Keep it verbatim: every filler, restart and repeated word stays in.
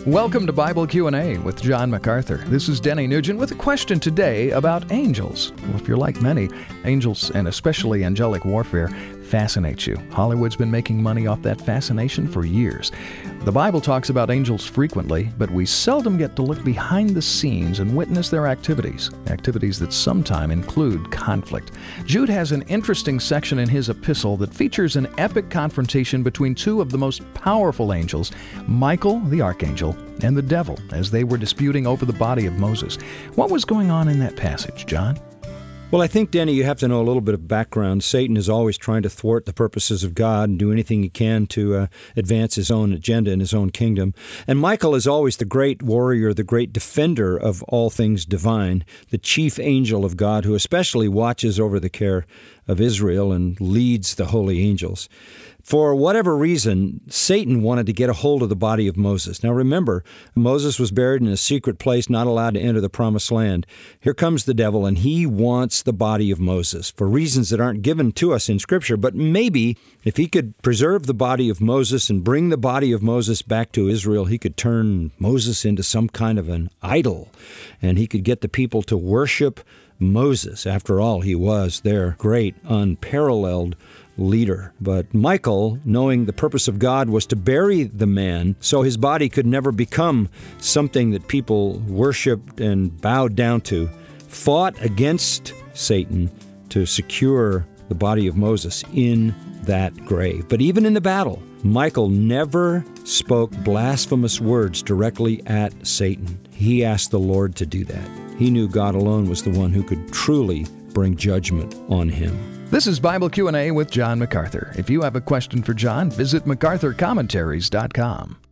Welcome to Bible Q and A with John MacArthur. This is Denny Nugent with a question today about angels. Well, if you're like many, angels, and especially angelic warfare, fascinates you. Hollywood's been making money off that fascination for years. The Bible talks about angels frequently, but we seldom get to look behind the scenes and witness their activities, activities that sometimes include conflict. Jude has an interesting section in his epistle that features an epic confrontation between two of the most powerful angels, Michael, the archangel, and the devil, as they were disputing over the body of Moses. What was going on in that passage, John? Well, I think, Denny, you have to know a little bit of background. Satan is always trying to thwart the purposes of God and do anything he can to uh, advance his own agenda in his own kingdom. And Michael is always the great warrior, the great defender of all things divine, the chief angel of God who especially watches over the care of Israel and leads the holy angels. For whatever reason, Satan wanted to get a hold of the body of Moses. Now remember, Moses was buried in a secret place, not allowed to enter the promised land. Here comes the devil, and he wants the body of Moses for reasons that aren't given to us in Scripture. But maybe if he could preserve the body of Moses and bring the body of Moses back to Israel, he could turn Moses into some kind of an idol, and he could get the people to worship Moses. After all, he was their great, unparalleled leader. But Michael, knowing the purpose of God was to bury the man so his body could never become something that people worshiped and bowed down to, fought against Satan to secure the body of Moses in that grave. But even in the battle, Michael never spoke blasphemous words directly at Satan. He asked the Lord to do that. He knew God alone was the one who could truly bring judgment on him. This is Bible Q and A with John MacArthur. If you have a question for John, visit macarthur commentaries dot com.